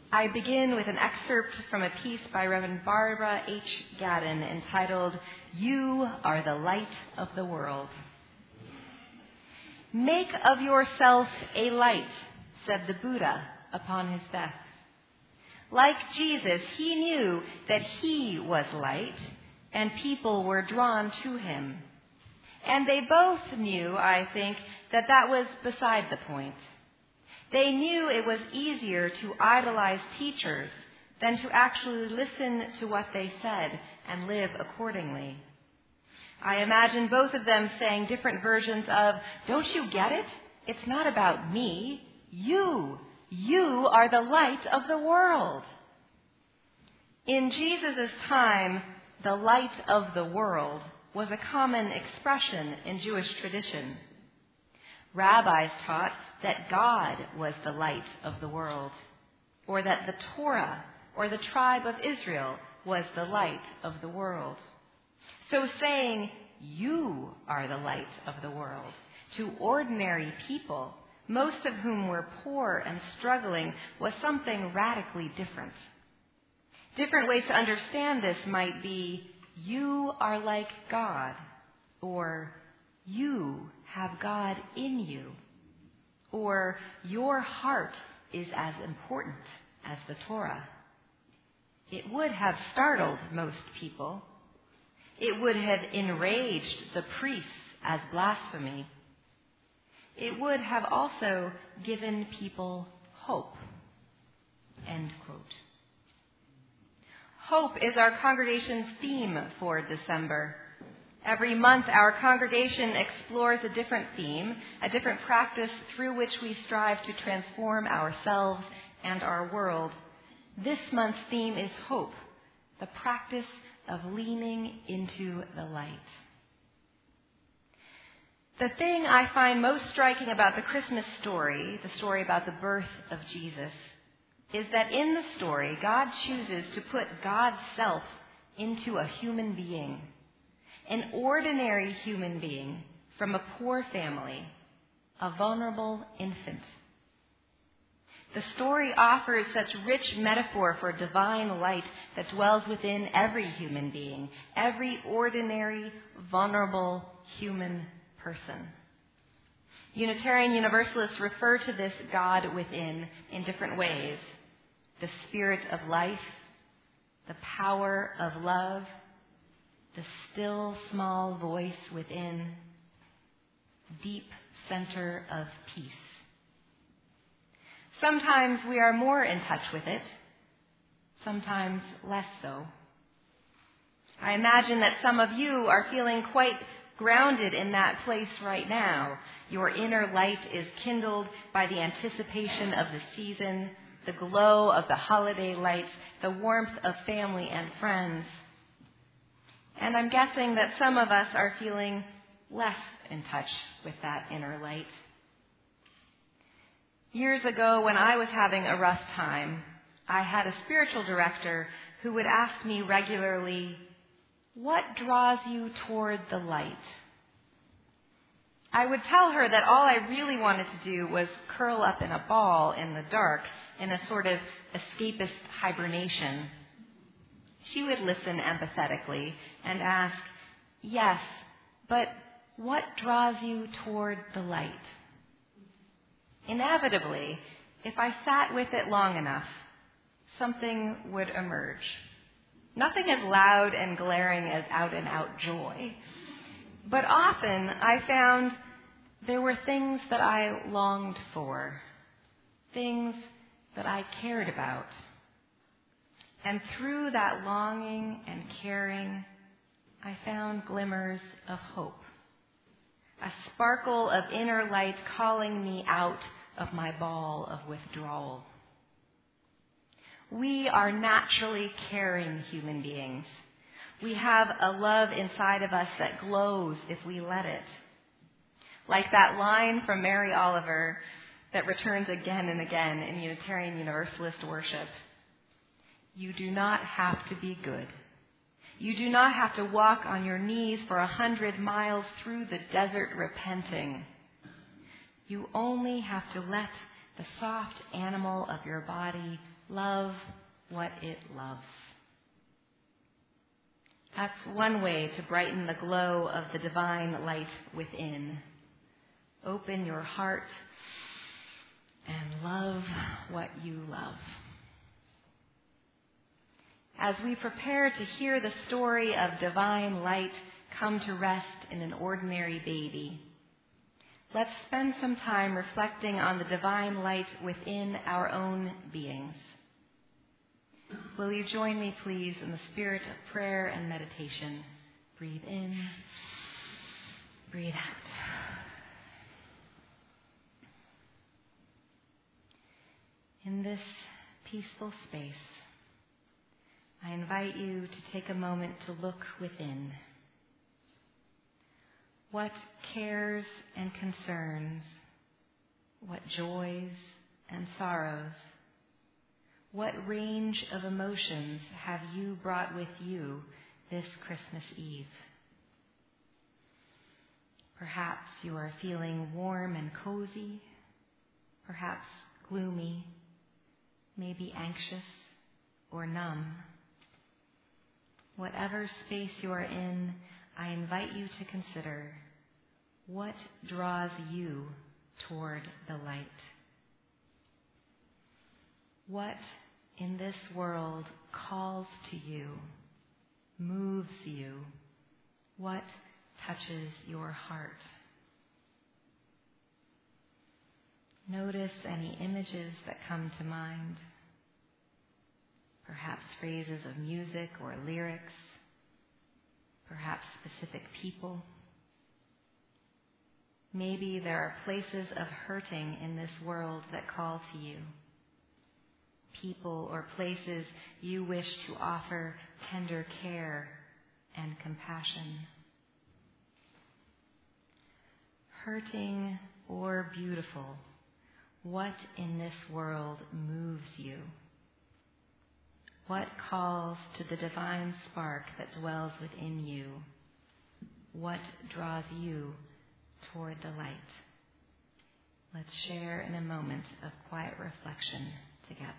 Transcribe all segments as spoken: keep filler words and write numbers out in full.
I begin with an excerpt from a piece by Reverend Barbara H. Gadden entitled, "You Are the Light of the World." "Make of yourself a light," said the Buddha upon his death. Like Jesus, he knew that he was light, and people were drawn to him. And they both knew, I think, that that was beside the point. They knew it was easier to idolize teachers than to actually listen to what they said and live accordingly. I imagine both of them saying different versions of, "Don't you get it? It's not about me. You, you are the light of the world." In Jesus' time, the light of the world was a common expression in Jewish tradition. Rabbis taught that God was the light of the world, or that the Torah or the tribe of Israel was the light of the world. So saying, "You are the light of the world," to ordinary people, most of whom were poor and struggling, was something radically different. Different ways to understand this might be, "You are like God," or "You have God in you," or "Your heart is as important as the Torah." It would have startled most people. It would have enraged the priests as blasphemy. It would have also given people hope. End quote. Hope is our congregation's theme for December. Every month, our congregation explores a different theme, a different practice through which we strive to transform ourselves and our world. This month's theme is hope, the practice of leaning into the light. The thing I find most striking about the Christmas story, the story about the birth of Jesus, is that in the story, God chooses to put God's self into a human being, an ordinary human being from a poor family, a vulnerable infant. The story offers such rich metaphor for divine light that dwells within every human being, every ordinary, vulnerable human person. Unitarian Universalists refer to this God within in different ways: the spirit of life, the power of love, the still small voice within, deep center of peace. Sometimes we are more in touch with it, sometimes less so. I imagine that some of you are feeling quite grounded in that place right now. Your inner light is kindled by the anticipation of the season, the glow of the holiday lights, the warmth of family and friends. And I'm guessing that some of us are feeling less in touch with that inner light. Years ago, when I was having a rough time, I had a spiritual director who would ask me regularly, "What draws you toward the light?" I would tell her that all I really wanted to do was curl up in a ball in the dark in a sort of escapist hibernation. She would listen empathetically and ask, "Yes, but what draws you toward the light?" Inevitably, if I sat with it long enough, something would emerge. Nothing as loud and glaring as out-and-out joy. But often I found there were things that I longed for, things that I cared about. And through that longing and caring, I found glimmers of hope, a sparkle of inner light calling me out of my ball of withdrawal. We are naturally caring human beings. We have a love inside of us that glows if we let it. Like that line from Mary Oliver that returns again and again in Unitarian Universalist worship. You do not have to be good. You do not have to walk on your knees for a hundred miles through the desert repenting. You only have to let the soft animal of your body, love what it loves. That's one way to brighten the glow of the divine light within. Open your heart and love what you love. As we prepare to hear the story of divine light come to rest in an ordinary baby, let's spend some time reflecting on the divine light within our own beings. Will you join me, please, in the spirit of prayer and meditation? Breathe in, breathe out. In this peaceful space, I invite you to take a moment to look within. What cares and concerns, what joys and sorrows, what range of emotions have you brought with you this Christmas Eve? Perhaps you are feeling warm and cozy, perhaps gloomy, maybe anxious or numb. Whatever space you are in, I invite you to consider what draws you toward the light. What in this world calls to you, moves you? What touches your heart? Notice any images that come to mind. Perhaps phrases of music or lyrics. Perhaps specific people. Maybe there are places of hurting in this world that call to you. People or places you wish to offer tender care and compassion. Hurting or beautiful, what in this world moves you? What calls to the divine spark that dwells within you? What draws you toward the light? Let's share in a moment of quiet reflection together.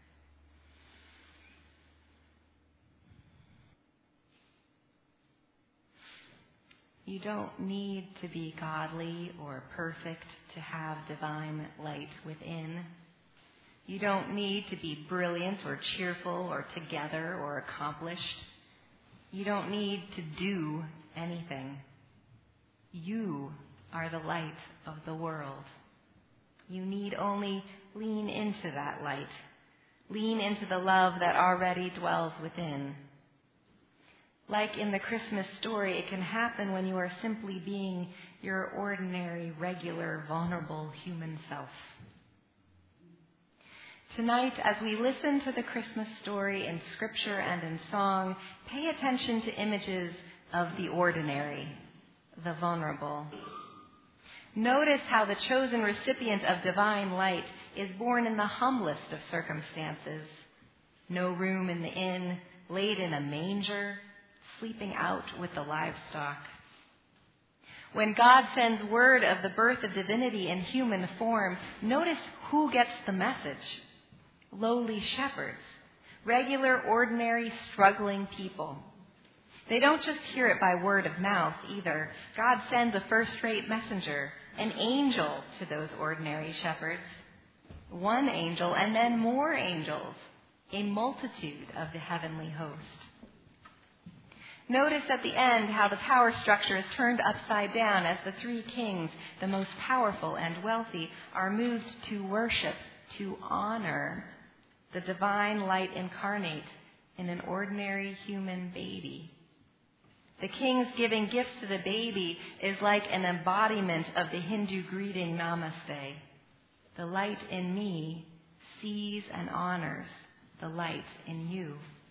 You don't need to be godly or perfect to have divine light within. You don't need to be brilliant or cheerful or together or accomplished. You don't need to do anything. You are the light of the world. You need only lean into that light. Lean into the love that already dwells within. Like in the Christmas story, it can happen when you are simply being your ordinary, regular, vulnerable human self. Tonight, as we listen to the Christmas story in scripture and in song, pay attention to images of the ordinary, the vulnerable. Notice how the chosen recipient of divine light is born in the humblest of circumstances. No room in the inn, laid in a manger, sleeping out with the livestock. When God sends word of the birth of divinity in human form, notice who gets the message. Lowly shepherds, regular, ordinary, struggling people. They don't just hear it by word of mouth either. God sends a first-rate messenger, an angel, to those ordinary shepherds. One angel and then more angels, a multitude of the heavenly host. Notice at the end how the power structure is turned upside down as the three kings, the most powerful and wealthy, are moved to worship, to honor the divine light incarnate in an ordinary human baby. The kings giving gifts to the baby is like an embodiment of the Hindu greeting Namaste. The light in me sees and honors the light in you.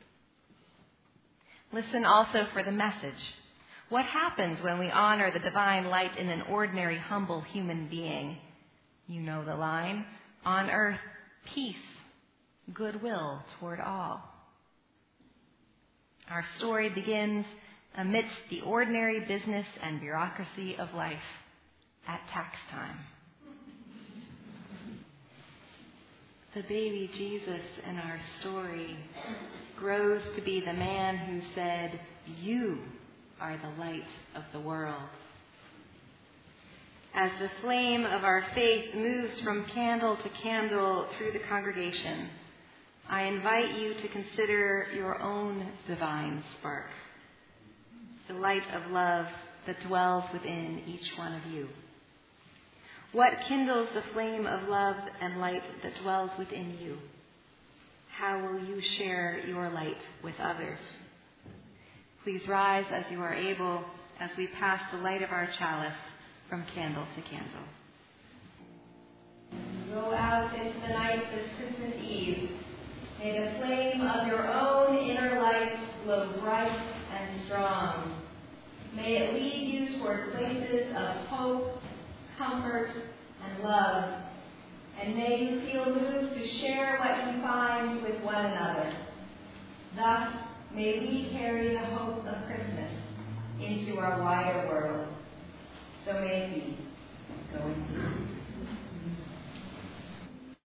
Listen also for the message. What happens when we honor the divine light in an ordinary, humble human being? You know the line. On earth, peace, goodwill toward all. Our story begins amidst the ordinary business and bureaucracy of life at tax time. The baby Jesus in our story grows to be the man who said, "You are the light of the world." As the flame of our faith moves from candle to candle through the congregation, I invite you to consider your own divine spark, the light of love that dwells within each one of you. What kindles the flame of love and light that dwells within you? How will you share your light with others? Please rise as you are able as we pass the light of our chalice from candle to candle. Go out into the night this Christmas Eve. May the flame of your own inner light glow bright and strong. May it lead you toward places of hope, comfort, and love. And may you feel moved to share what you find with one another. Thus, may we carry the hope of Christmas into our wider world. So may it be.